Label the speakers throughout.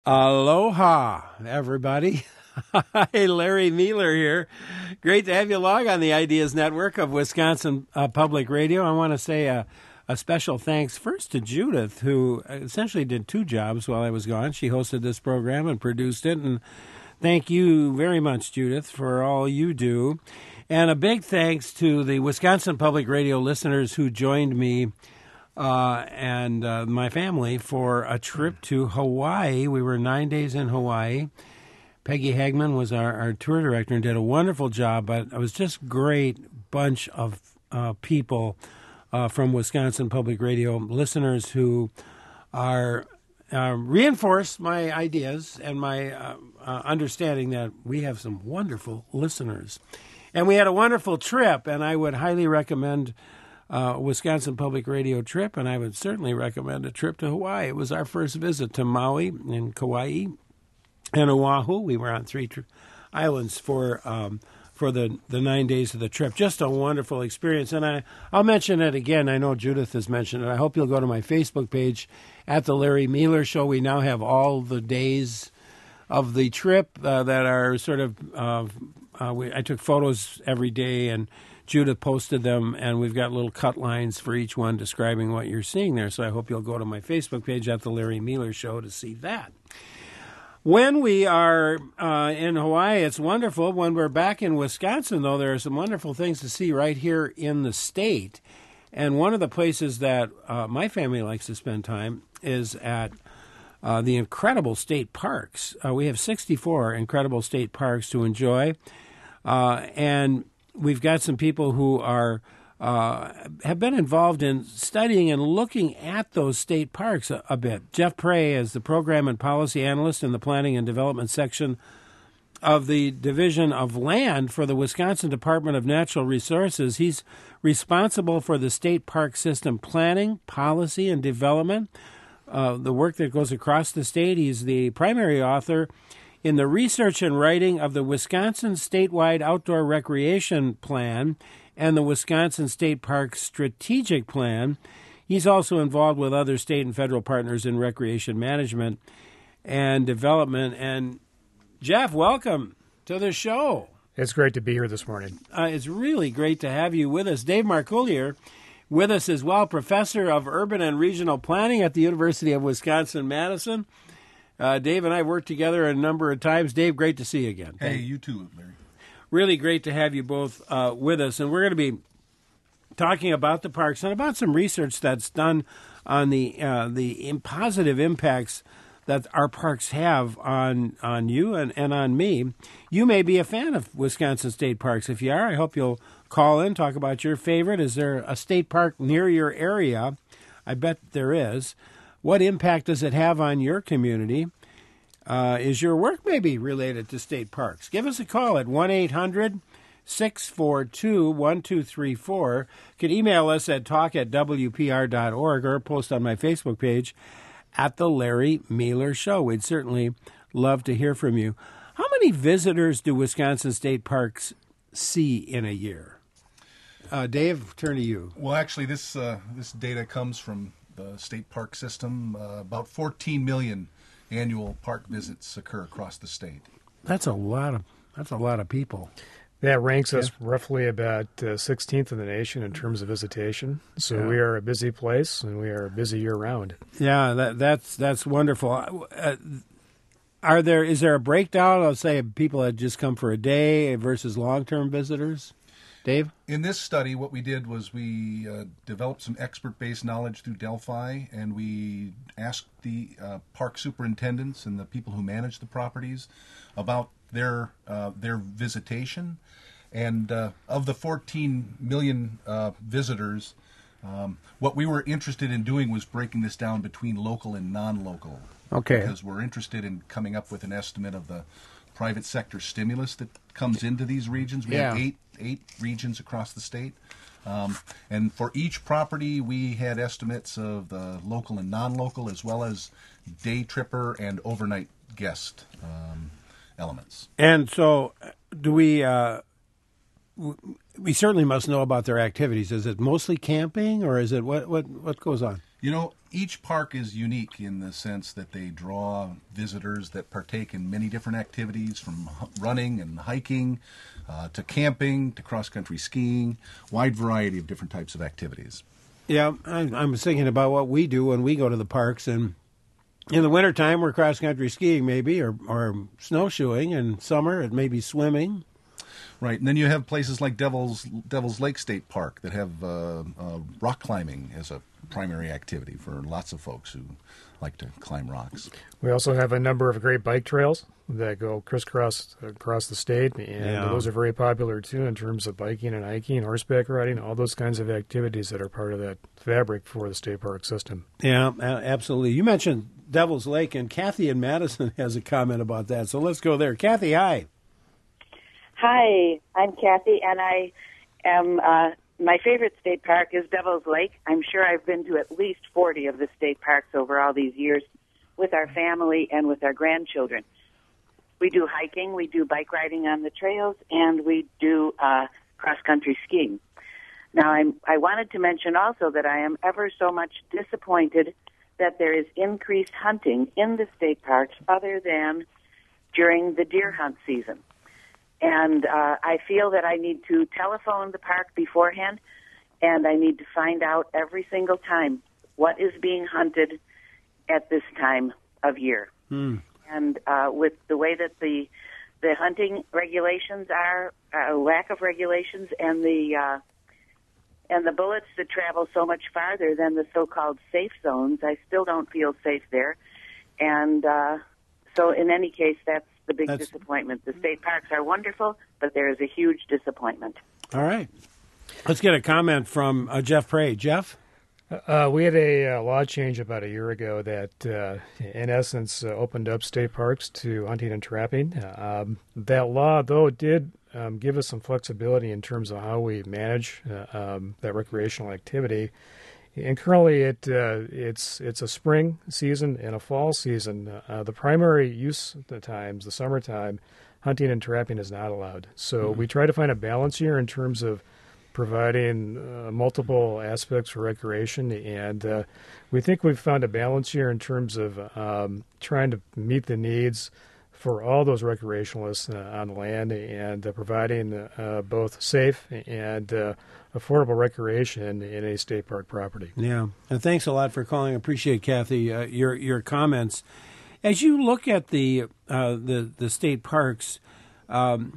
Speaker 1: Aloha, everybody. Hey, Larry Mueller here. Great to have you along on the Ideas Network of Wisconsin Public Radio. I want to say a special thanks first to Judith, who essentially did two jobs while I was gone. She hosted this program and produced it, and thank you very much, Judith, for all you do. And a big thanks to the Wisconsin Public Radio listeners who joined me and my family for a trip to Hawaii. We were 9 days in Hawaii. Peggy Hagman was our tour director and did a wonderful job, but it was just great bunch of people from Wisconsin Public Radio listeners who are reinforce my ideas and my understanding that we have some wonderful listeners. And we had a wonderful trip, and I would highly recommend Wisconsin Public Radio trip, and I would certainly recommend a trip to Hawaii. It was our first visit to Maui and Kauai and Oahu. We were on three islands for the 9 days of the trip. Just a wonderful experience, and I'll mention it again. I know Judith has mentioned it. I hope you'll go to my Facebook page at The Larry Mueller Show. We now have all the days of the trip that are sort of I took photos every day, and Judith posted them, and we've got little cut lines for each one describing what you're seeing there. So I hope you'll go to my Facebook page at The Larry Mueller Show to see that. When we are in Hawaii, it's wonderful. When we're back in Wisconsin, though, there are some wonderful things to see right here in the state. And one of the places that my family likes to spend time is at the incredible state parks. We have 64 incredible state parks to enjoy. And we've got some people who are have been involved in studying and looking at those state parks a bit. Jeff Prey is the program and policy analyst in the planning and development section of the Division of Land for the Wisconsin Department of Natural Resources. He's responsible for the state park system planning, policy, and development, the work that goes across the state. He's the primary author in the research and writing of the Wisconsin Statewide Outdoor Recreation Plan and the Wisconsin State Park Strategic Plan. He's also involved with other state and federal partners in recreation management and development. And Jeff, welcome to the show.
Speaker 2: It's great to be here this morning.
Speaker 1: It's really great to have you with us. Dave Marcoullier with us as well, professor of urban and regional planning at the University of Wisconsin-Madison. Dave and I worked together a number of times. Dave, great to see you again.
Speaker 3: Hey, you too, Larry.
Speaker 1: Really great to have you both with us. And we're going to be talking about the parks and about some research that's done on the positive impacts that our parks have on you and on me. You may be a fan of Wisconsin state parks. If you are, I hope you'll call in, talk about your favorite. Is there a state park near your area? I bet there is. What impact does it have on your community? Is your work maybe related to state parks? Give us a call at 1-800-642-1234. You can email us at talk@wpr.org or post on my Facebook page at The Larry Mueller Show. We'd certainly love to hear from you. How many visitors do Wisconsin state parks see in a year? Dave, turn to you.
Speaker 3: Well, actually, this data comes from the state park system. About 14 million annual park visits occur across the state.
Speaker 1: That's a lot of people.
Speaker 2: That ranks us roughly about 16th in the nation in terms of visitation. So we are a busy place, and we are busy year-round.
Speaker 1: Yeah, that's wonderful. Is there a breakdown of, say, people that just come for a day versus long-term visitors? Dave?
Speaker 3: In this study, what we did was we developed some expert-based knowledge through Delphi, and we asked the park superintendents and the people who manage the properties about their visitation. And of the 14 million visitors, what we were interested in doing was breaking this down between local and non-local.
Speaker 1: Okay.
Speaker 3: Because we're interested in coming up with an estimate of the private sector stimulus that comes into these regions. We have eight regions across the state. And for each property, we had estimates of the local and non-local, as well as day tripper and overnight guest elements.
Speaker 1: And so do we certainly must know about their activities. Is it mostly camping, or is it what goes on?
Speaker 3: Each park is unique in the sense that they draw visitors that partake in many different activities, from running and hiking to camping to cross-country skiing, wide variety of different types of activities.
Speaker 1: Yeah, I'm thinking about what we do when we go to the parks, and in the wintertime we're cross-country skiing maybe, or snowshoeing. In summer it may be swimming.
Speaker 3: Right, and then you have places like Devil's Lake State Park that have rock climbing as a primary activity for lots of folks who like to climb rocks.
Speaker 2: We also have a number of great bike trails that go crisscross across the state, and those are very popular too in terms of biking and hiking, horseback riding, all those kinds of activities that are part of that fabric for the state park system.
Speaker 1: Yeah, absolutely. You mentioned Devil's Lake, and Kathy in Madison has a comment about that, so let's go there. Kathy, hi.
Speaker 4: Hi, I'm Kathy, and I am, my favorite state park is Devil's Lake. I'm sure I've been to at least 40 of the state parks over all these years with our family and with our grandchildren. We do hiking, we do bike riding on the trails, and we do cross-country skiing. Now, I wanted to mention also that I am ever so much disappointed that there is increased hunting in the state parks other than during the deer hunt season. And I feel that I need to telephone the park beforehand, and I need to find out every single time what is being hunted at this time of year. And with the way that the hunting regulations are, lack of regulations, and the bullets that travel so much farther than the so-called safe zones, I still don't feel safe there. And so in any case, that's the big disappointment. The state parks are wonderful, but there is a huge disappointment.
Speaker 1: All right. Let's get a comment from Jeff Prey. Jeff?
Speaker 2: We had a law change about a year ago that, in essence, opened up state parks to hunting and trapping. That law, though, did give us some flexibility in terms of how we manage that recreational activity. And currently, it's a spring season and a fall season. The primary use of the times, the summertime, hunting and trapping is not allowed. So we try to find a balance here in terms of providing multiple aspects for recreation, and we think we've found a balance here in terms of trying to meet the needs for all those recreationalists on land, and providing both safe and affordable recreation in a state park property.
Speaker 1: Yeah, and thanks a lot for calling. I appreciate, Kathy, your comments. As you look at the state parks, and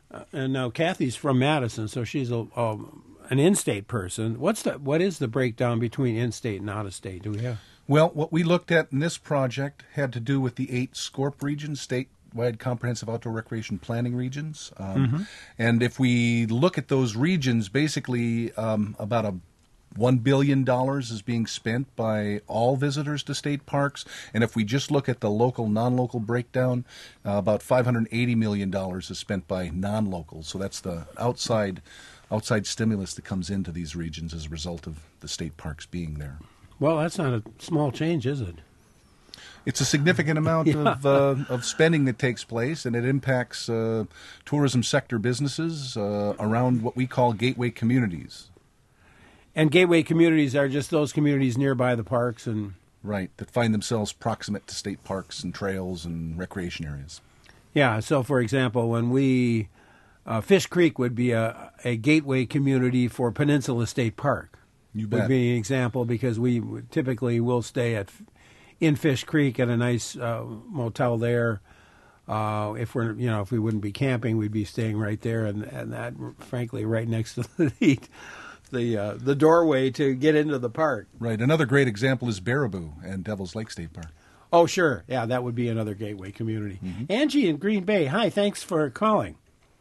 Speaker 1: now Kathy's from Madison, so she's an in-state person. What is the breakdown between in-state and out-of-state? Do we have?
Speaker 3: Well, what we looked at in this project had to do with the 8 SCORP regions, statewide comprehensive outdoor recreation planning regions. And if we look at those regions, basically about $1 billion is being spent by all visitors to state parks. And if we just look at the local, non-local breakdown, about $580 million is spent by non-locals. So that's the outside stimulus that comes into these regions as a result of the state parks being there.
Speaker 1: Well, that's not a small change, is it?
Speaker 3: It's a significant amount of spending that takes place, and it impacts tourism sector businesses around what we call gateway communities.
Speaker 1: And gateway communities are just those communities nearby the parks, and
Speaker 3: right, that find themselves proximate to state parks and trails and recreation areas. Yeah.
Speaker 1: So, for example, when we Fish Creek would be a gateway community for Peninsula State Park.
Speaker 3: You bet.
Speaker 1: Would be an example, because we typically will stay in Fish Creek at a nice motel there. If we wouldn't be camping, we'd be staying right there, and that, frankly, right next to the doorway to get into the park.
Speaker 3: Right. Another great example is Baraboo and Devil's Lake State Park.
Speaker 1: Oh, sure. Yeah, that would be another gateway community. Angie in Green Bay. Hi, thanks for calling.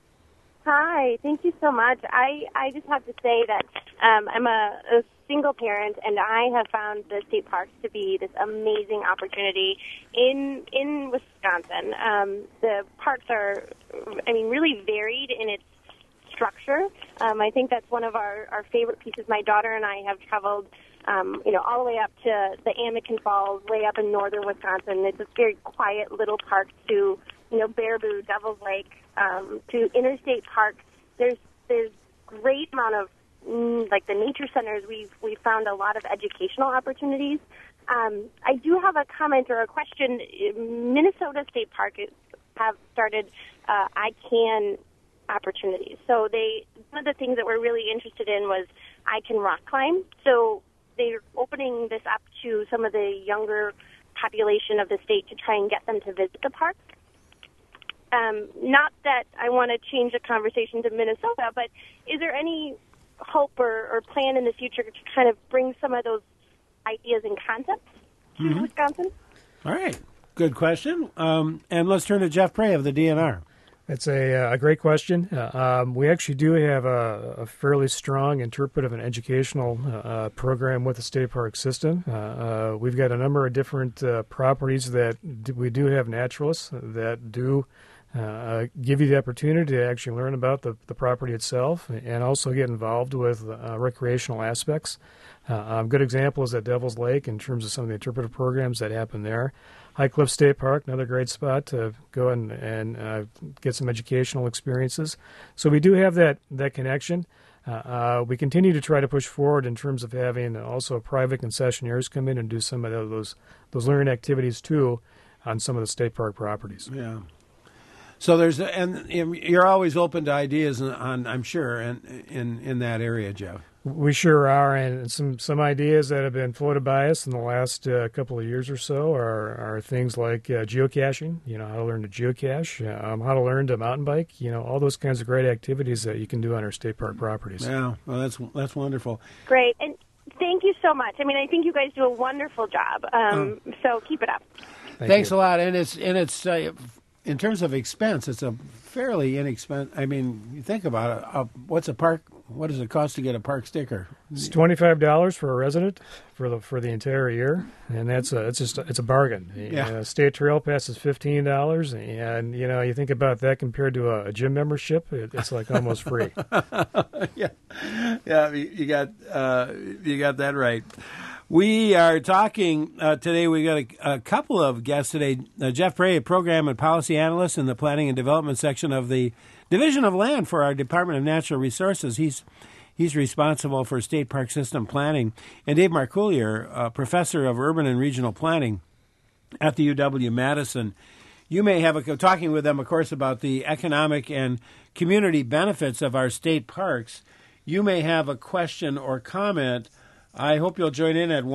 Speaker 5: Hi, thank you so much. I just have to say that I'm a single parent, and I have found the state parks to be this amazing opportunity in Wisconsin. The parks are, really varied in its structure. I think that's one of our favorite pieces. My daughter and I have traveled, all the way up to the Anakin Falls, way up in northern Wisconsin. It's a very quiet little park to, Baraboo, Devil's Lake, to interstate parks. There's great amount of like the nature centers, we've found a lot of educational opportunities. I do have a comment or a question. Minnesota State Park have started I Can opportunities. So one of the things that we're really interested in was I Can rock climb. So they're opening this up to some of the younger population of the state to try and get them to visit the park. Not that I want to change the conversation to Minnesota, but is there any hope or plan in the future to kind of bring some of those ideas and concepts to Wisconsin?
Speaker 1: All right. Good question. And let's turn to Jeff Prey of the DNR.
Speaker 2: It's a great question. We actually do have a fairly strong interpretive and educational program with the state park system. We've got a number of different properties that we do have naturalists that do give you the opportunity to actually learn about the property itself and also get involved with recreational aspects. A good example is at Devil's Lake in terms of some of the interpretive programs that happen there. High Cliff State Park, another great spot to go and get some educational experiences. So we do have that connection. We continue to try to push forward in terms of having also private concessionaires come in and do some of those learning activities too on some of the state park properties.
Speaker 1: Yeah. So and you're always open to ideas on, I'm sure, in that area, Jeff.
Speaker 2: We sure are, and some ideas that have been floated by us in the last couple of years or so are things like geocaching. How to learn to geocache, how to learn to mountain bike. All those kinds of great activities that you can do on our state park properties.
Speaker 1: Yeah, well, that's wonderful.
Speaker 5: Great, and thank you so much. I mean, I think you guys do a wonderful job. So keep it up.
Speaker 1: Thanks a lot, and it's. In terms of expense, it's a fairly inexpensive. I mean, you think about it. What's a park? What does it cost to get a park sticker?
Speaker 2: It's $25 for a resident for the entire year, and it's a bargain.
Speaker 1: Yeah.
Speaker 2: State Trail Pass is $15, and you think about that compared to a gym membership, it's like almost free.
Speaker 1: yeah, you got that right. We are talking today. We got a couple of guests today. Jeff Prey, a program and policy analyst in the planning and development section of the Division of Land for our Department of Natural Resources. He's responsible for state park system planning. And Dave Marcoulier, professor of urban and regional planning at the UW-Madison. You may have talking with them, of course, about the economic and community benefits of our state parks. You may have a question or comment. I hope you'll join in at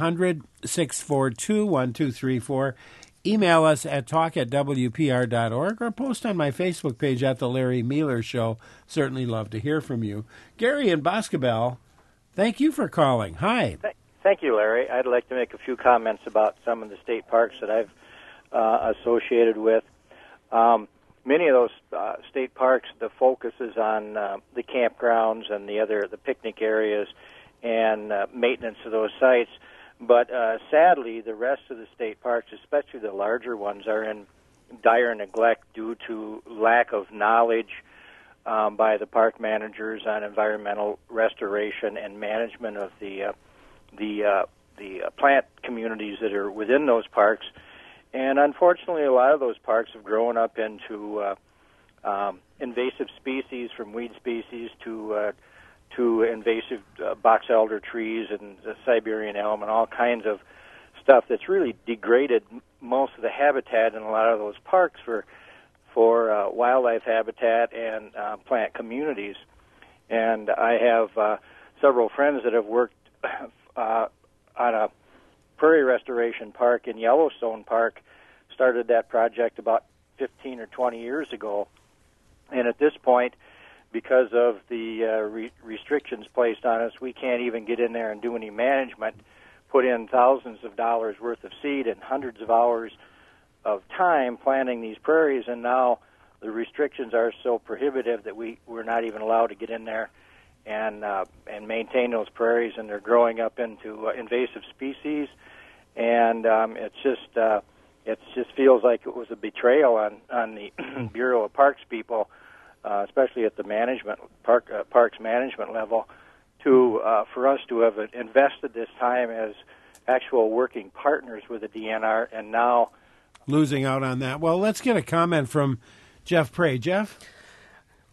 Speaker 1: 1-800-642-1234. Email us at talk@wpr.org or post on my Facebook page at The Larry Mealer Show. Certainly love to hear from you. Gary in Boscobel, thank you for calling. Hi.
Speaker 6: Thank you, Larry. I'd like to make a few comments about some of the state parks that I've associated with. Many of those state parks, the focus is on the campgrounds and the picnic areas and maintenance of those sites. But sadly, the rest of the state parks, especially the larger ones, are in dire neglect due to lack of knowledge by the park managers on environmental restoration and management of the plant communities that are within those parks. And unfortunately, a lot of those parks have grown up into invasive species, from weed species to invasive box elder trees and the Siberian elm and all kinds of stuff that's really degraded most of the habitat in a lot of those parks for wildlife habitat and plant communities. And I have several friends that have worked on a prairie restoration park in Yellowstone Park, started that project about 15 or 20 years ago. And at this point, because of the restrictions placed on us, we can't even get in there and do any management, put in thousands of dollars worth of seed and hundreds of hours of time planting these prairies, and now the restrictions are so prohibitive that we're not even allowed to get in there and maintain those prairies, and they're growing up into invasive species, and it just feels like it was a betrayal on the Bureau of Parks people, especially at the parks management level, for us to have invested this time as actual working partners with the DNR, and now
Speaker 1: losing out on that. Well, let's get a comment from Jeff Prey. Jeff?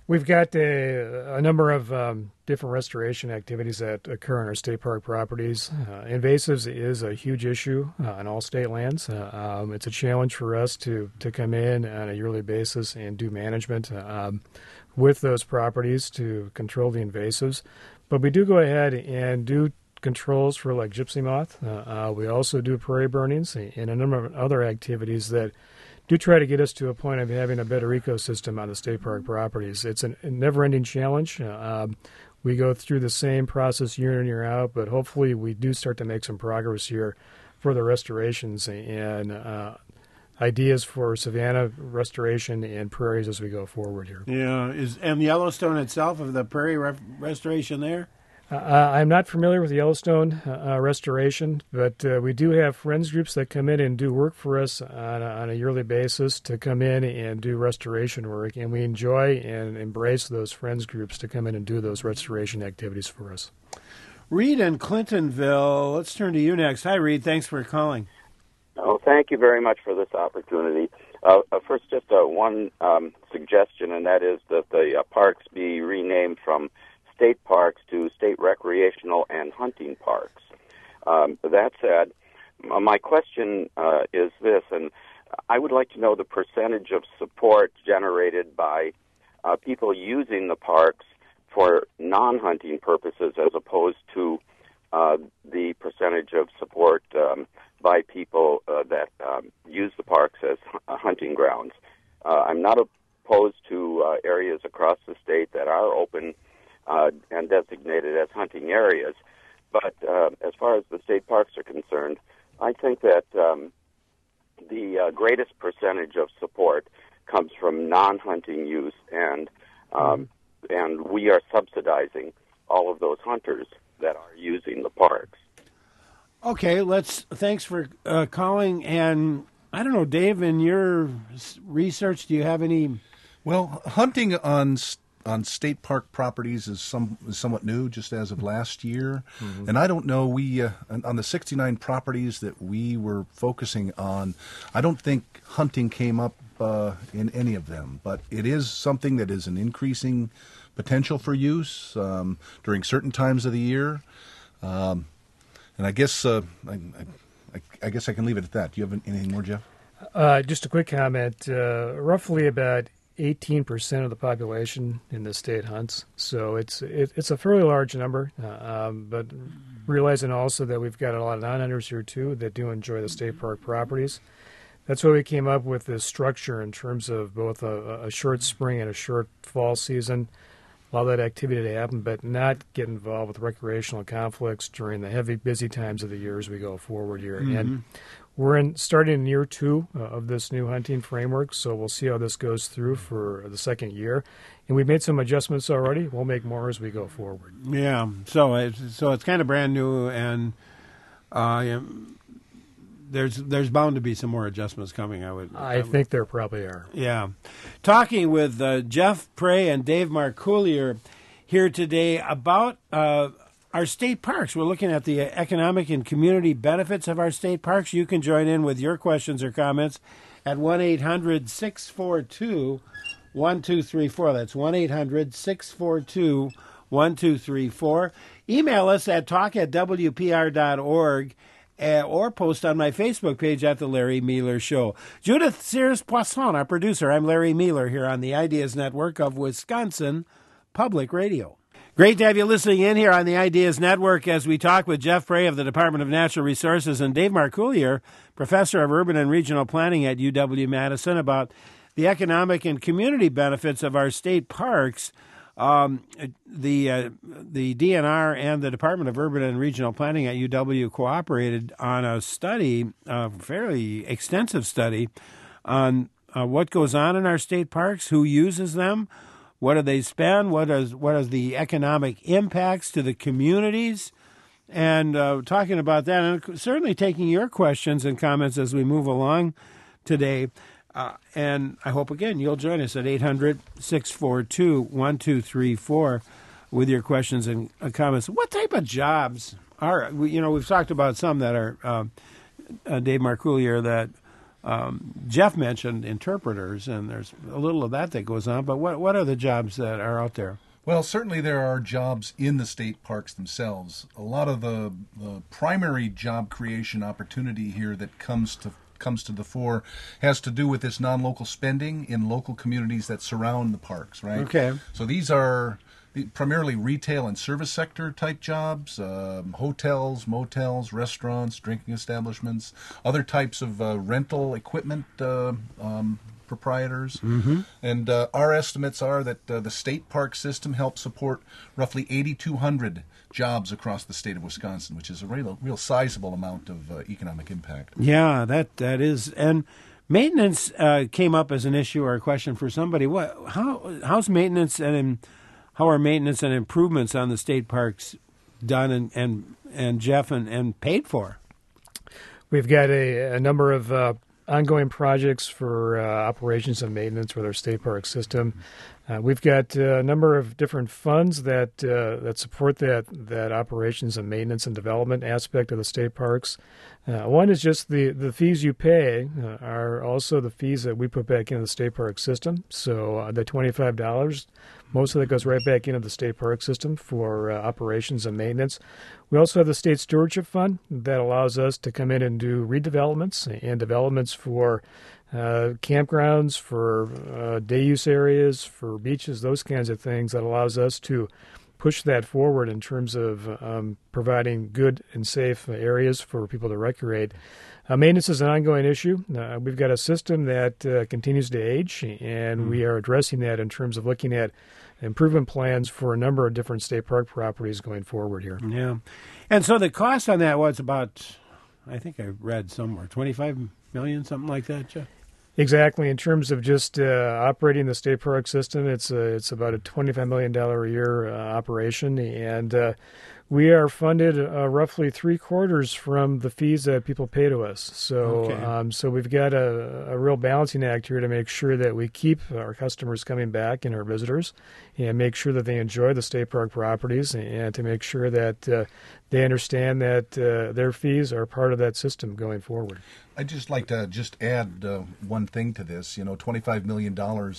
Speaker 2: We've got a number of different restoration activities that occur on our state park properties. Invasives is a huge issue on all state lands. It's a challenge for us to come in on a yearly basis and do management with those properties to control the invasives. But we do go ahead and do controls for like gypsy moth. We also do prairie burnings and a number of other activities that do try to get us to a point of having a better ecosystem on the state park properties. It's a never-ending challenge. We go through the same process year in, year out, but hopefully we do start to make some progress here for the restorations and ideas for savanna restoration and prairies as we go forward here.
Speaker 1: Yeah, and Yellowstone itself, of the prairie restoration there?
Speaker 2: I'm not familiar with the Yellowstone restoration, but we do have friends groups that come in and do work for us on a yearly basis to come in and do restoration work, and we enjoy and embrace those friends groups to come in and do those restoration activities for us.
Speaker 1: Reed in Clintonville, let's turn to you next. Hi, Reed. Thanks for calling.
Speaker 7: Oh, thank you very much for this opportunity. First, just one suggestion, and that is that the parks be renamed from state parks to state recreational and hunting parks. That said, my question is this, and I would like to know the percentage of support generated by people using the parks for non-hunting purposes as opposed to the percentage of support by people that use the parks as hunting grounds. I'm not opposed to areas across the state that are open and designated as hunting areas. But as far as the state parks are concerned, I think that the greatest percentage of support comes from non-hunting use, and we are subsidizing all of those hunters that are using the parks.
Speaker 1: Okay, thanks for calling. And I don't know, Dave, in your research, do you have any?
Speaker 3: Well, hunting on state park properties is somewhat new, just as of last year. Mm-hmm. And I don't know, we on the 69 properties that we were focusing on, I don't think hunting came up in any of them. But it is something that is an increasing potential for use during certain times of the year. And I guess I guess I can leave it at that. Do you have anything more, Jeff?
Speaker 2: Just a quick comment. Roughly about 18% of the population in the state hunts, so it's a fairly large number. But realizing also that we've got a lot of non-hunters here too that do enjoy the state park properties. That's why we came up with this structure in terms of both a short spring and a short fall season. Allow that activity to happen, but not get involved with recreational conflicts during the heavy, busy times of the year as we go forward here. Mm-hmm. And we're starting in year 2 of this new hunting framework, so we'll see how this goes through for the second year. And we've made some adjustments already. We'll make more as we go forward.
Speaker 1: Yeah, so it's kind of brand new, and there's bound to be some more adjustments coming. I
Speaker 2: think there probably are.
Speaker 1: Yeah. Talking with Jeff Prey and Dave Marcoullier here today about our state parks. We're looking at the economic and community benefits of our state parks. You can join in with your questions or comments at 1-800-642-1234. That's 1-800-642-1234. Email us at talk@wpr.org. Or post on my Facebook page at The Larry Mealer Show. Judith Sears-Poisson, our producer. I'm Larry Mealer here on the Ideas Network of Wisconsin Public Radio. Great to have you listening in here on the Ideas Network as we talk with Jeff Prey of the Department of Natural Resources and Dave Marcoullier, Professor of Urban and Regional Planning at UW-Madison, about the economic and community benefits of our state parks. The DNR and the Department of Urban and Regional Planning at UW cooperated on a study, a fairly extensive study, on what goes on in our state parks, who uses them, what do they spend, what is the economic impacts to the communities, and talking about that, and certainly taking your questions and comments as we move along today. And I hope, again, you'll join us at 800-642-1234 with your questions and comments. What type of jobs are, we've talked about some that are, Dave Marcoullier, that Jeff mentioned interpreters, and there's a little of that goes on. But what are the jobs that are out there?
Speaker 3: Well, certainly there are jobs in the state parks themselves. A lot of the primary job creation opportunity here that comes to the fore has to do with this non-local spending in local communities that surround the parks, right?
Speaker 1: Okay.
Speaker 3: So these are primarily retail and service sector type jobs, hotels, motels, restaurants, drinking establishments, other types of rental equipment proprietors.
Speaker 1: Mm-hmm.
Speaker 3: And our estimates are that the state park system helps support roughly 8,200 jobs across the state of Wisconsin, which is a real sizable amount of economic impact.
Speaker 1: Yeah, that is. And maintenance came up as an issue or a question for somebody. How's maintenance and how are maintenance and improvements on the state parks done and Jeff and paid for?
Speaker 2: We've got a number of ongoing projects for operations and maintenance with our state park system. We've got a number of different funds that support that operations and maintenance and development aspect of the state parks. One is just the fees you pay are also the fees that we put back into the state park system. So the $25, most of that goes right back into the state park system for operations and maintenance. We also have the state stewardship fund that allows us to come in and do redevelopments and developments for campgrounds, for day use areas, for beaches, those kinds of things that allows us to push that forward in terms of providing good and safe areas for people to recreate. Maintenance is an ongoing issue. We've got a system that continues to age, and we are addressing that in terms of looking at improvement plans for a number of different state park properties going forward here.
Speaker 1: Yeah. And so the cost on that was about, I think I read somewhere, $25 million, something like that, Jeff?
Speaker 2: Exactly. In terms of just operating the state park system, it's about a $25 million a year operation, and we are funded roughly 3/4 from the fees that people pay to us. So,
Speaker 1: Okay.
Speaker 2: So we've got a real balancing act here to make sure that we keep our customers coming back and our visitors, and make sure that they enjoy the state park properties, and to make sure that they understand that their fees are part of that system going forward.
Speaker 3: I'd just like to add one thing to this. $25 million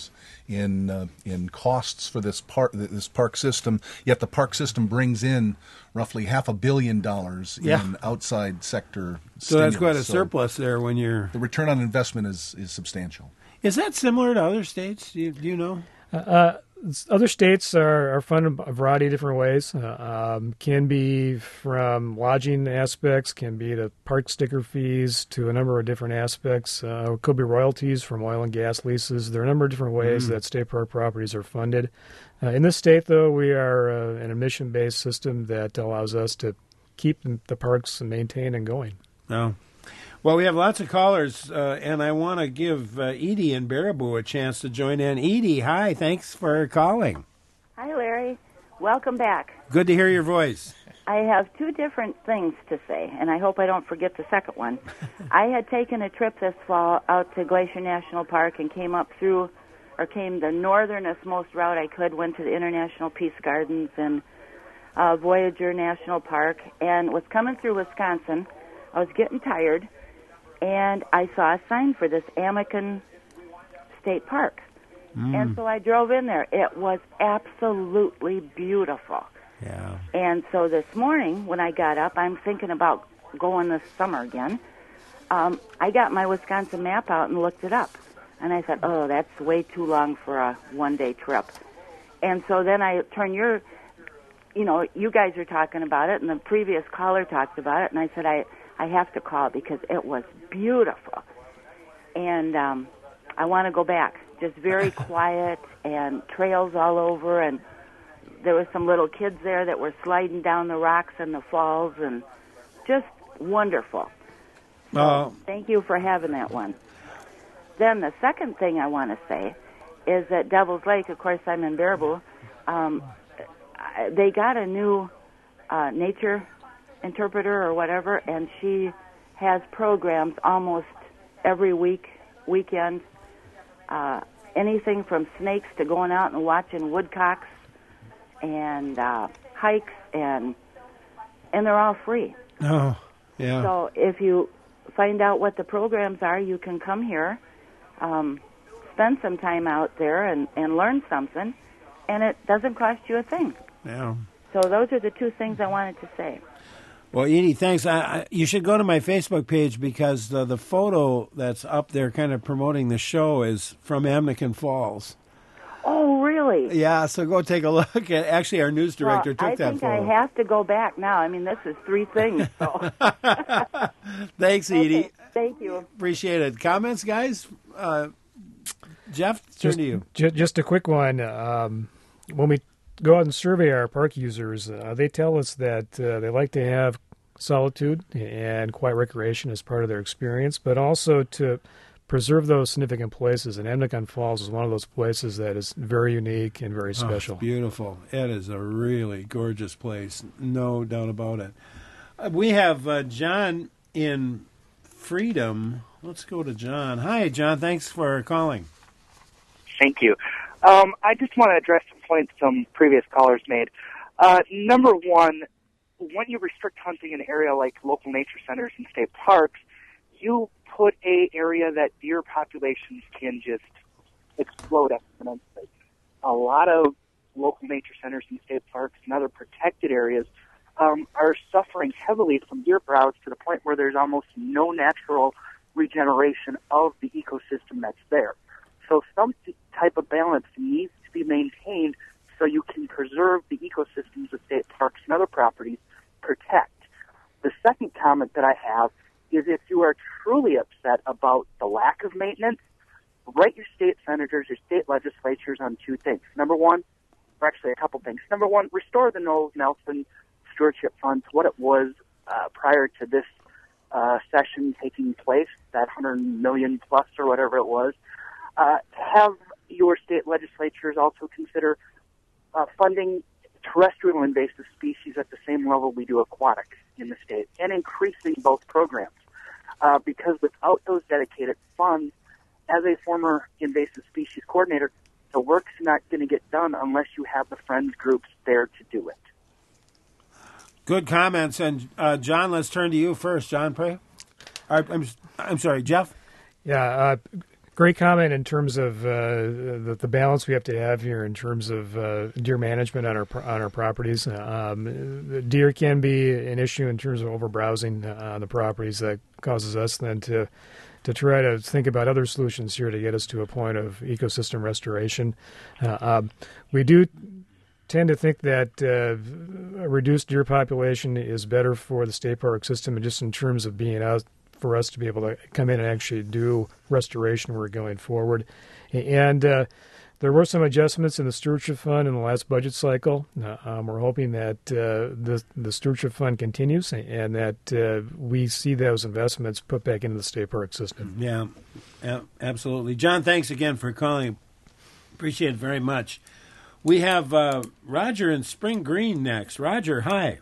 Speaker 3: in costs for this park system. Yet the park system brings in roughly $500 million in outside sector.
Speaker 1: So that's
Speaker 3: stimulus.
Speaker 1: quite a surplus there when you're.
Speaker 3: The return on investment is substantial.
Speaker 1: Is that similar to other states? Do you know?
Speaker 2: Other states are funded a variety of different ways. Can be from lodging aspects, can be the park sticker fees to a number of different aspects. Could be royalties from oil and gas leases. There are a number of different ways that state park properties are funded. In this state, though, we are an admission-based system that allows us to keep the parks maintained and going.
Speaker 1: No. Well, we have lots of callers, and I want to give Edie in Baraboo a chance to join in. Edie, hi. Thanks for calling.
Speaker 8: Hi, Larry. Welcome back.
Speaker 1: Good to hear your voice.
Speaker 8: I have two different things to say, and I hope I don't forget the second one. I had taken a trip this fall out to Glacier National Park and came the northernest most route I could, went to the International Peace Gardens and Voyager National Park, and was coming through Wisconsin. I was getting tired, and I saw a sign for this Amican State Park. And so I drove in there. It was absolutely beautiful.
Speaker 1: Yeah.
Speaker 8: And so this morning, when I got up, I'm thinking about going this summer again. I got my Wisconsin map out and looked it up. And I thought, oh, that's way too long for a one-day trip. And so then I turn you guys are talking about it, and the previous caller talked about it, and I said, I have to call because it was beautiful. And I want to go back. Just very quiet and trails all over, and there were some little kids there that were sliding down the rocks in the falls, and just wonderful. So thank you for having that one. Then the second thing I want to say is that Devil's Lake, of course, I'm in Baraboo, they got a new nature interpreter or whatever, and she has programs almost every weekend, anything from snakes to going out and watching woodcocks and hikes, and they're all free.
Speaker 1: Oh, yeah.
Speaker 8: So if you find out what the programs are, you can come here, spend some time out there and learn something, and it doesn't cost you a thing.
Speaker 1: Yeah.
Speaker 8: So those are the two things I wanted to say.
Speaker 1: Well, Edie, thanks. You should go to my Facebook page because the photo that's up there kind of promoting the show is from Amnican Falls.
Speaker 8: Oh, really?
Speaker 1: Yeah, so go take a look. Actually, our news director took that photo.
Speaker 8: I think I have to go back now. I mean, this is three things. So.
Speaker 1: Thanks, Edie.
Speaker 8: Okay, thank you.
Speaker 1: Appreciate it. Comments, guys? Jeff, turn to you.
Speaker 2: Just a quick one. When we go out and survey our park users, they tell us that they like to have solitude and quiet recreation as part of their experience, but also to preserve those significant places. And Amnican Falls is one of those places that is very unique and very special.
Speaker 1: Oh, beautiful. It is a really gorgeous place, no doubt about it. We have John in Freedom. Let's go to John. Hi, John. Thanks for calling.
Speaker 9: Thank you. I just want to address some points some previous callers made. Number one, when you restrict hunting in an area like local nature centers and state parks, you put an area that deer populations can just explode exponentially. A lot of local nature centers and state parks and other protected areas are suffering heavily from deer browse to the point where there's almost no natural regeneration of the ecosystem that's there. So some type of balance needs to be maintained so you can preserve the ecosystems of state parks and other properties, protect. The second comment that I have is if you are truly upset about the lack of maintenance, write your state senators, your state legislatures on two things. Number one, or actually a couple things. Number one, restore the Knowles Nelson Stewardship Fund to what it was prior to this session taking place, that $100 million plus or whatever it was. Have your state legislatures also consider funding terrestrial invasive species at the same level we do aquatic in the state, and increasing both programs. Because without those dedicated funds, as a former invasive species coordinator, the work's not going to get done unless you have the friends groups there to do it.
Speaker 1: Good comments. And John, let's turn to you first. John, pray. I'm sorry, Jeff?
Speaker 2: Yeah, great comment in terms of the balance we have to have here in terms of deer management on our properties. Deer can be an issue in terms of overbrowsing on the properties that causes us then to try to think about other solutions here to get us to a point of ecosystem restoration. We do tend to think that a reduced deer population is better for the state park system, and just in terms of being out for us to be able to come in and actually do restoration work going forward. And there were some adjustments in the Stewardship Fund in the last budget cycle. We're hoping that the Stewardship Fund continues and that we see those investments put back into the state park system.
Speaker 1: Yeah, absolutely. John, thanks again for calling. Appreciate it very much. We have Roger in Spring Green next. Roger, hi.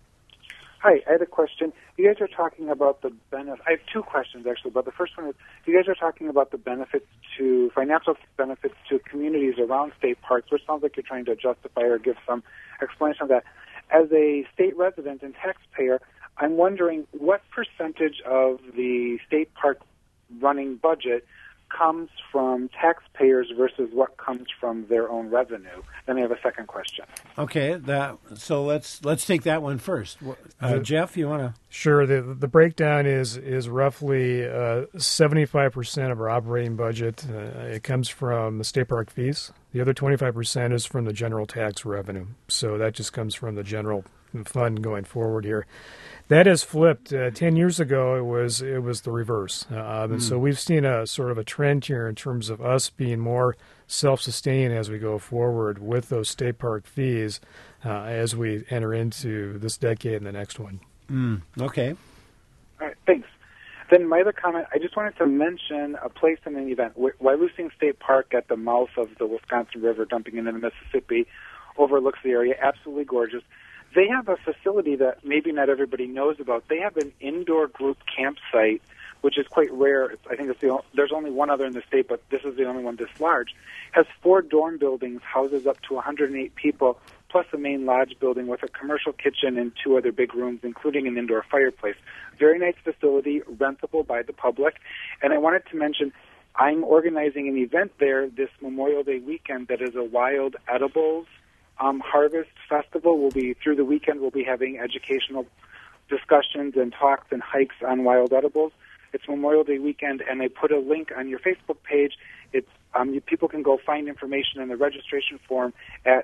Speaker 10: Hi, I had a question. You guys are talking about the benefit. I have two questions, actually, but the first one is, you guys are talking about the financial benefits to communities around state parks, which sounds like you're trying to justify or give some explanation of that. As a state resident and taxpayer, I'm wondering what percentage of the state park running budget comes from taxpayers versus what comes from their own revenue. Then I have a second question.
Speaker 1: Okay, so let's take that one first. Jeff, you want to?
Speaker 2: Sure. The breakdown is roughly 75% of our operating budget. It comes from the state park fees. The other 25% is from the general tax revenue. So that just comes from the general fund going forward here. That has flipped. 10 years ago, it was the reverse. And so we've seen a sort of a trend here in terms of us being more self-sustaining as we go forward with those state park fees as we enter into this decade and the next one.
Speaker 1: Okay.
Speaker 10: All right, thanks. Then my other comment, I just wanted to mention a place in an event. Wyalusing State Park at the mouth of the Wisconsin River, dumping into the Mississippi, overlooks the area, absolutely gorgeous. They have a facility that maybe not everybody knows about. They have an indoor group campsite, which is quite rare. I think there's only one other in the state, but this is the only one this large. Has 4 dorm buildings, houses up to 108 people, plus a main lodge building with a commercial kitchen and 2 other big rooms, including an indoor fireplace. Very nice facility, rentable by the public. And I wanted to mention, I'm organizing an event there this Memorial Day weekend that is a wild edibles harvest festival. Through the weekend, we'll be having educational discussions and talks and hikes on wild edibles. It's Memorial Day weekend, and I put a link on your Facebook page. It's people can go find information in the registration form at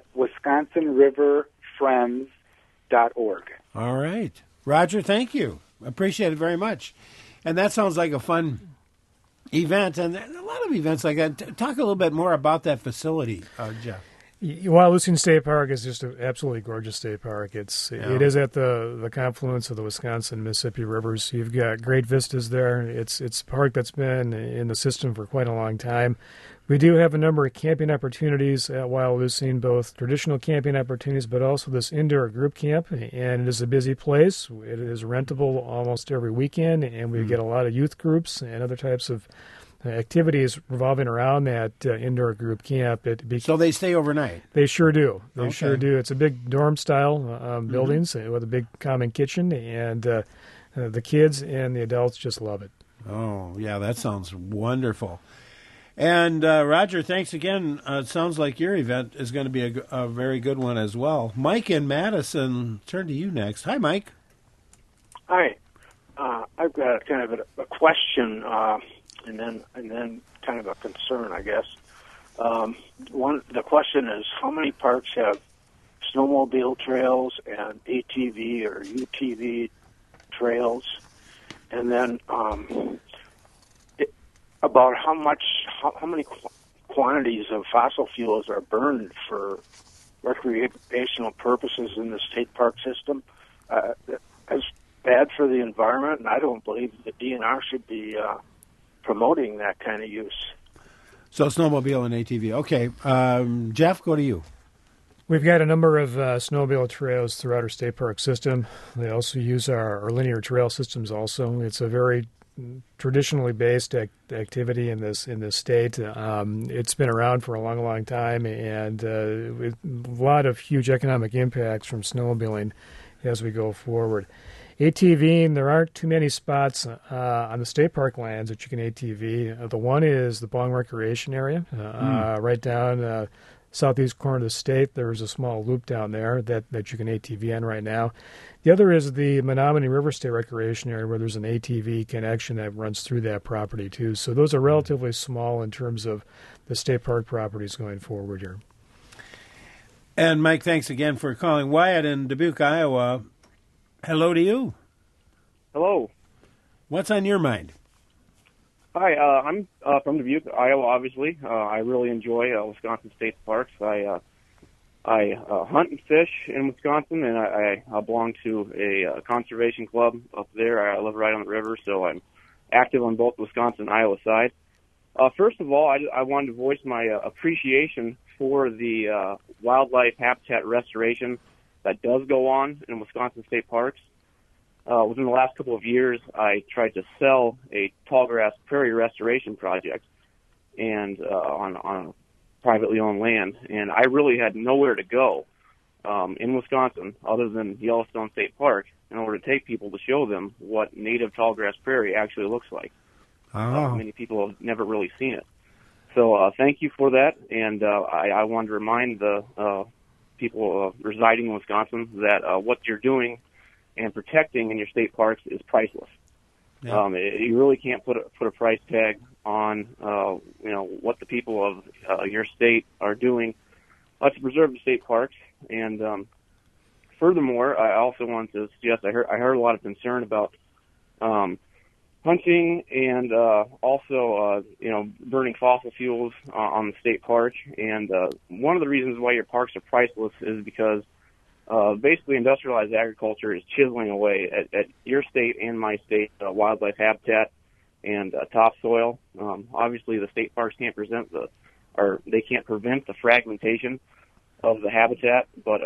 Speaker 10: WisconsinRiverFriends.org.
Speaker 1: All right. Roger, thank you. Appreciate it very much. And that sounds like a fun event, and a lot of events like that. Talk a little bit more about that facility, Jeff.
Speaker 2: Wyalusing State Park is just an absolutely gorgeous state park. It is at the confluence of the Wisconsin Mississippi rivers. You've got great vistas there. It's a park that's been in the system for quite a long time. We do have a number of camping opportunities at Wyalusing, both traditional camping opportunities, but also this indoor group camp. And it is a busy place. It is rentable almost every weekend, and we get a lot of youth groups and other types of activities revolving around that indoor group camp.
Speaker 1: So they stay overnight?
Speaker 2: They sure do. They sure do. It's a big dorm-style buildings with a big common kitchen, and the kids and the adults just love it.
Speaker 1: Oh, yeah, that sounds wonderful. And Roger, thanks again. It sounds like your event is going to be a very good one as well. Mike in Madison, turn to you next. Hi, Mike.
Speaker 11: Hi. I've got kind of a question, and then kind of a concern, I guess. The question is, how many parks have snowmobile trails and ATV or UTV trails? And then about how many quantities of fossil fuels are burned for recreational purposes in the state park system? It's bad for the environment, and I don't believe the DNR should be promoting that kind of use.
Speaker 1: So snowmobile and ATV. Okay. Jeff, go to you.
Speaker 2: We've got a number of snowmobile trails throughout our state park system. They also use our linear trail systems also. It's a very traditionally based activity in this state. It's been around for a long, long time, and with a lot of huge economic impacts from snowmobiling as we go forward. ATVing, there aren't too many spots on the state park lands that you can ATV. The one is the Bong Recreation Area, right down southeast corner of the state. There's a small loop down there that you can ATV on right now. The other is the Menominee River State Recreation Area, where there's an ATV connection that runs through that property too. So those are relatively small in terms of the state park properties going forward here.
Speaker 1: And Mike, thanks again for calling. Wyatt in Dubuque, Iowa. Hello to you.
Speaker 12: Hello.
Speaker 1: What's on your mind?
Speaker 12: Hi, I'm from Dubuque, Iowa, obviously. I really enjoy Wisconsin state parks. I hunt and fish in Wisconsin, and I belong to a conservation club up there. I live right on the river, so I'm active on both Wisconsin and Iowa side. First of all, I wanted to voice my appreciation for the wildlife habitat restoration that does go on in Wisconsin state parks. Within the last couple of years, I tried to sell a tallgrass prairie restoration project and on privately owned land, and I really had nowhere to go in Wisconsin other than Yellowstone State Park in order to take people to show them what native tallgrass prairie actually looks like. Many people have never really seen it. So thank you for that, and I wanted to remind the people residing in Wisconsin that what you're doing and protecting in your state parks is priceless. Yeah. You really can't put a price tag on what the people of your state are doing to preserve the state parks. And furthermore, I also want to suggest I heard a lot of concern about hunting and also burning fossil fuels on the state park. And one of the reasons why your parks are priceless is because basically industrialized agriculture is chiseling away at your state and my state wildlife habitat and topsoil. Obviously, the state parks can't prevent the fragmentation of the habitat, but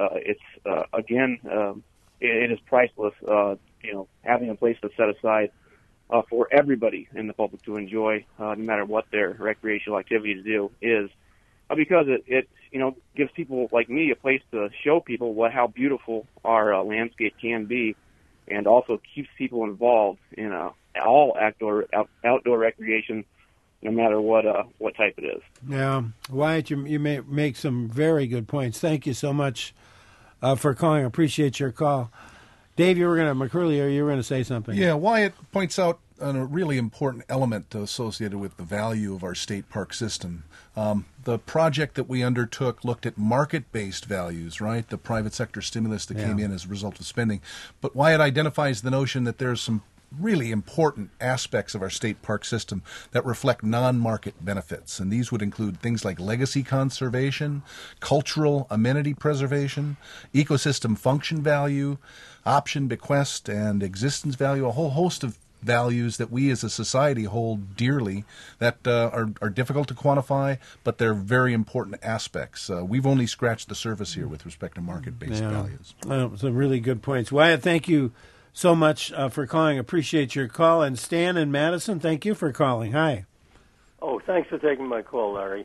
Speaker 12: it is priceless. Having a place that's set aside for everybody in the public to enjoy, no matter what their recreational activity to do is because it gives people like me a place to show people how beautiful our landscape can be, and also keeps people involved in all outdoor recreation, no matter what type it is.
Speaker 1: Yeah, Wyatt, you make some very good points. Thank you so much for calling. I appreciate your call. Dave, you were going to say something.
Speaker 3: Yeah, Wyatt points out a really important element associated with the value of our state park system. The project that we undertook looked at market-based values, right? The private sector stimulus that came in as a result of spending. But Wyatt identifies the notion that there's some really important aspects of our state park system that reflect non-market benefits. And these would include things like legacy conservation, cultural amenity preservation, ecosystem function value, option bequest and existence value, a whole host of values that we as a society hold dearly that are difficult to quantify, but they're very important aspects. We've only scratched the surface here with respect to market-based values.
Speaker 1: Some really good points. Wyatt, thank you so much for calling. Appreciate your call. And Stan in Madison, thank you for calling. Hi.
Speaker 13: Oh, thanks for taking my call, Larry.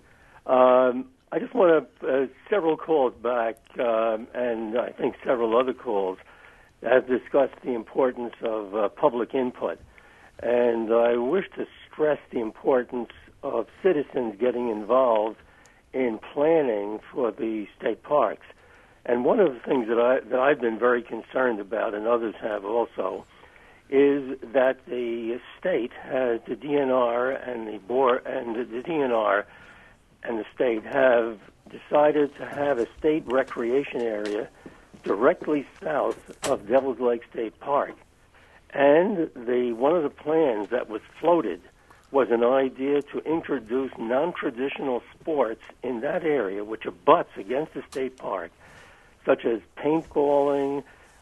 Speaker 13: I just want to, several calls back, and I think several other calls, have discussed the importance of public input. And I wish to stress the importance of citizens getting involved in planning for the state parks. And one of the things that I've been very concerned about, and others have also, is that the state has the DNR and the board, and the DNR and the state have decided to have a state recreation area directly south of Devil's Lake State Park. And one of the plans that was floated was an idea to introduce non-traditional sports in that area, which abuts against the state park, such as paintballing,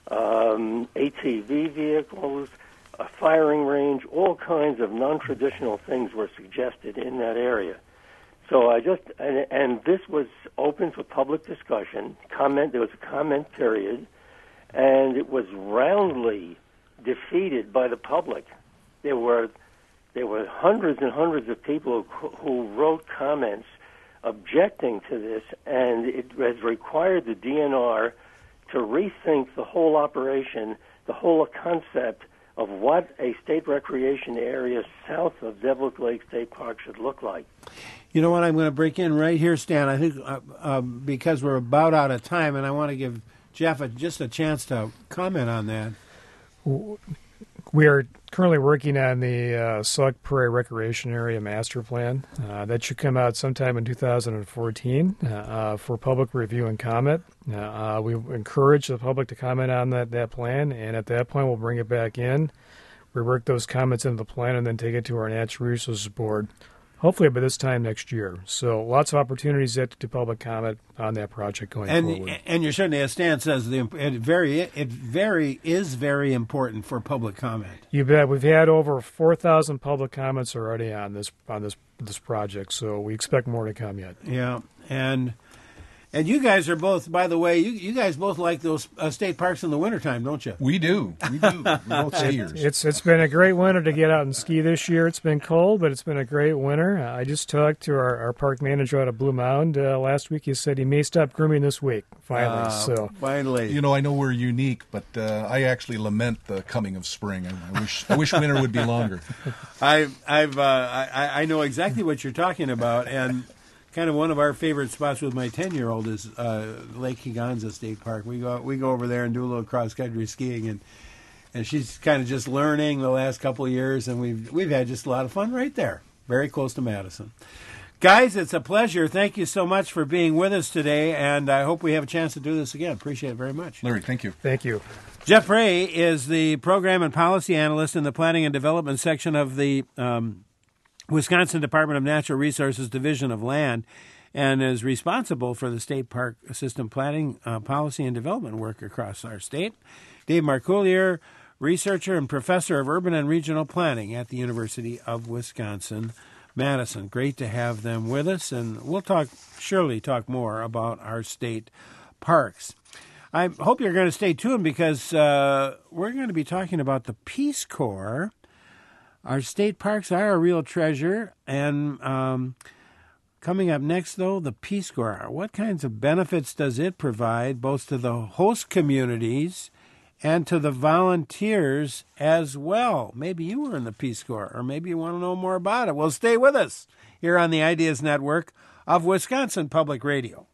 Speaker 13: ATV vehicles, a firing range, all kinds of non-traditional things were suggested in that area. So and this was open for public discussion, there was a comment period, and it was roundly defeated by the public. There were hundreds and hundreds of people who wrote comments objecting to this, and it has required the DNR to rethink the whole operation, the whole concept of what a state recreation area south of Devil's Lake State Park should look like.
Speaker 1: You know what? I'm going to break in right here, Stan. I think because we're about out of time, and I want to give Jeff just a chance to comment on that.
Speaker 2: We are currently working on the Select Prairie Recreation Area Master Plan. That should come out sometime in 2014 for public review and comment. We encourage the public to comment on that plan, and at that point we'll bring it back in, rework those comments into the plan, and then take it to our Natural Resources Board, hopefully by this time next year. So lots of opportunities yet to do public comment on that project going forward.
Speaker 1: And you're certainly, as Stan says, it is very important for public comment.
Speaker 2: You bet. We've had over 4,000 public comments already on this project, so we expect more to come yet.
Speaker 1: Yeah, and you guys are both, by the way, you guys both like those state parks in the wintertime, don't you?
Speaker 3: We do. We're both skiers.
Speaker 2: It's been a great winter to get out and ski this year. It's been cold, but it's been a great winter. I just talked to our park manager out of Blue Mound last week. He said he may stop grooming this week, finally.
Speaker 1: Finally.
Speaker 3: You know, I know we're unique, but I actually lament the coming of spring. I wish winter would be longer.
Speaker 1: I know exactly what you're talking about, and kind of one of our favorite spots with my 10-year-old is Lake Higanza State Park. We go over there and do a little cross-country skiing, and she's kind of just learning the last couple of years, and we've had just a lot of fun right there, very close to Madison. Guys, it's a pleasure. Thank you so much for being with us today, and I hope we have a chance to do this again. Appreciate it very much.
Speaker 3: Larry, thank you.
Speaker 2: Thank you.
Speaker 1: Jeff Ray is the Program and Policy Analyst in the Planning and Development section of the Wisconsin Department of Natural Resources Division of Land, and is responsible for the state park system planning, policy, and development work across our state. Dave Marcoullier, researcher and professor of urban and regional planning at the University of Wisconsin-Madison. Great to have them with us, and we'll surely talk more about our state parks. I hope you're going to stay tuned because we're going to be talking about the Peace Corps. Our state parks are a real treasure, and Coming up next, though, the Peace Corps. What kinds of benefits does it provide both to the host communities and to the volunteers as well? Maybe you were in the Peace Corps, or maybe you want to know more about it. Well, stay with us here on the Ideas Network of Wisconsin Public Radio.